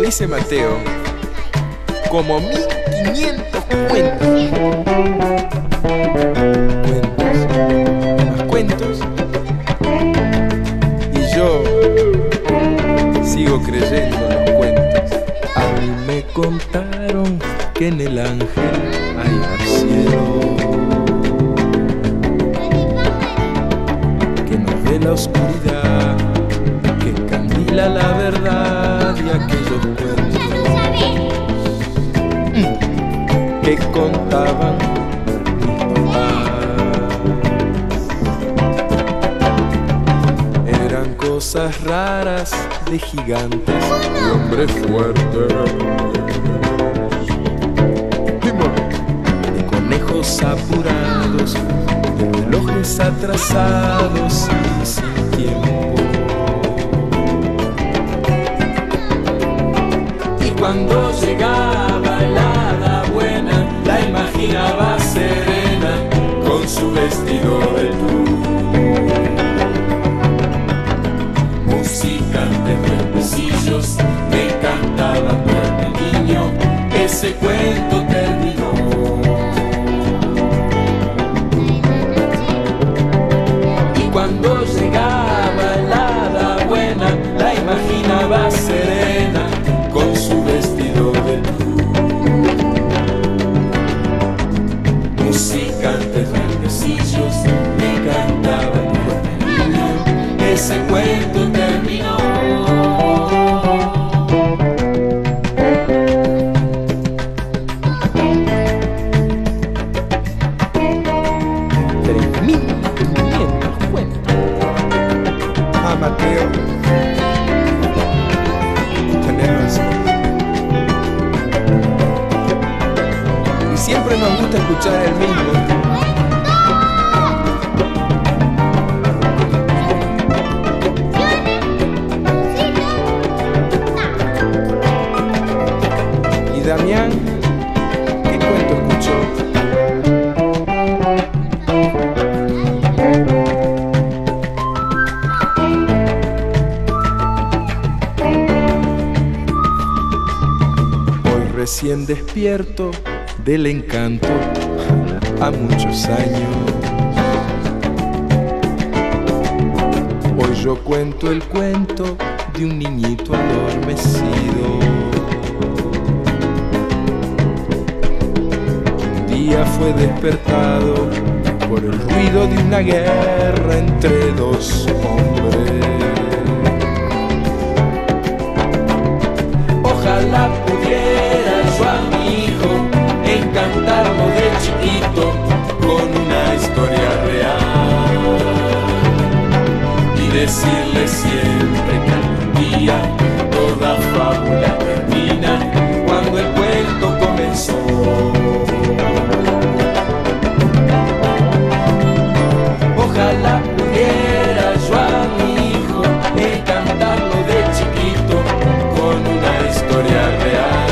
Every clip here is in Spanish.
dice Mateo, como 1500 cuentos. Más cuentos. Y yo sigo creyendo en los cuentos. A mí me contaron que en el ángel hay al cielo, que nos ve la oscuridad, que candila la verdad y aquellos cuentos que contaban mis papás. Eran cosas raras de gigantes y hombres fuertes, de conejos apurados, de relojes atrasados y sin tiempo. Y cuando llegaba el hada buena, la imaginaba serena con su vestido de tul. Musicantes duendecillos me cantaban duende niño, ese cuento terminó. Y cuando llegaba el hada buena, la imaginaba serena con su vestido de tul. Musicantes duendecillos me cantaban duende niño, ese cuento terminó. 3.500 cuentos. Ah, Mateo, tenés razón. Y siempre nos gusta escuchar el mismo. Damián, ¿qué cuento escuchó? Hoy recién despierto del encanto a muchos años. Hoy yo cuento el cuento de un niñito adormecido. Fue despertado por el ruido de una guerra entre dos hombres. Ojalá pudiera yo a mi hijo encantarlo de chiquito con una historia real y decirle siempre que algún día toda fábula termina cuando el cuento comenzó. Ojalá pudiera yo a mi hijo encantarlo de chiquito con una historia real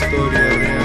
historia real.